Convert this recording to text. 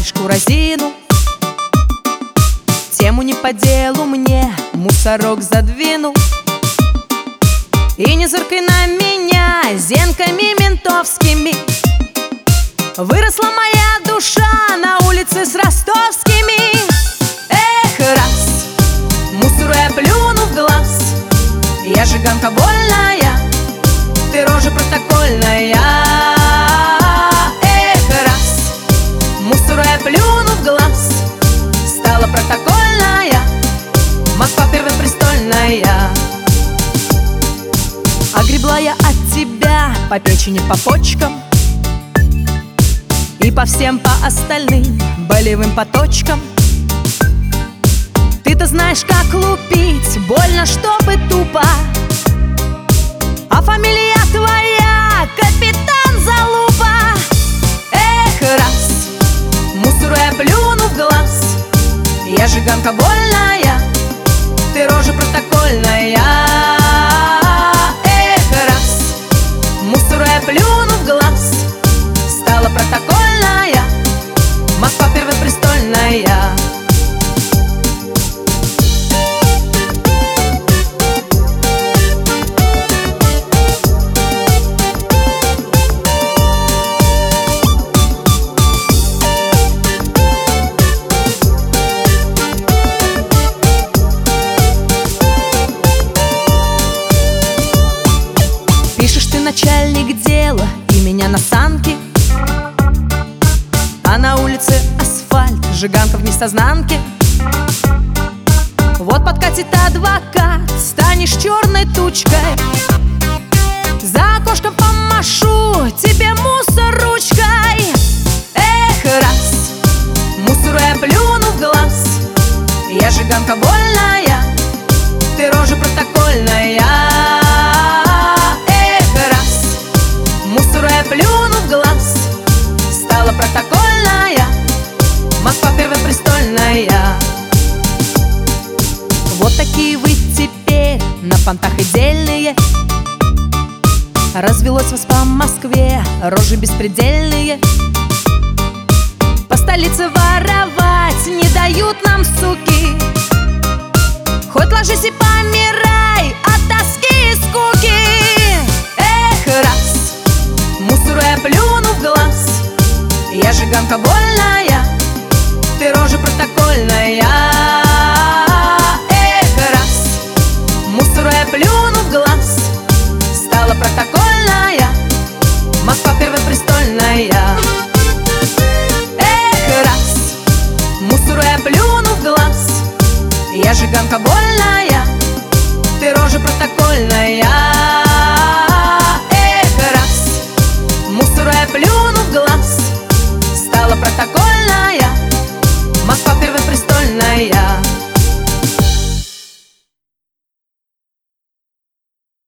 варежку разину. Тему не по делу мне мусорок задвинул. И не зыркай на меня зенками ментовскими. Выросла моя душа на улице с ростовскими. Эх, раз мусору я плюну в глаз. Я жиганка вольная, ты рожа протокольная. Эх, раз мусору я плюну в глаз. Стала протокольная, Москва первопрестольная. Огребла я от тебя по печени, по почкам и по всем по остальным болевым поточкам. Ты-то знаешь, как лупить, больно, чтобы тупо. А фамилия твоя капитан Залупа. Эх, раз мусору я плюну в глаз. Я жиганка вольная, ты рожа протокольная. Эх, раз мусору я плюну в глаз. Стала протокольная, Москва первопрестольная. Пишешь ты начальник дела и меня на санки, а на улице асфальт, жиганка в несознанке. Вот подкатит адвокат, станешь черной тучкой. За окошком помашу тебе мусор ручкой. Эх, раз мусору я плюну в глаз. Я жиганка вольная, ты рожа протокольная. Плюну в глаз, стала протокольная, Москва первопрестольная. Вот такие вы теперь на понтах и дельные. Развелось вас по Москве рожи беспредельные. По столице воровать не дают нам, суки. Хоть ложись и помирай от тоски и скуки. Эх, раз мусору я плюну в глаз. Я жиганка вольная, ты рожа протокольная. Эх, раз мусору я плюну в глаз. Стала протокольная, Москва первопрестольная. Эх, раз мусору я плюну в глаз. Я жиганка вольная.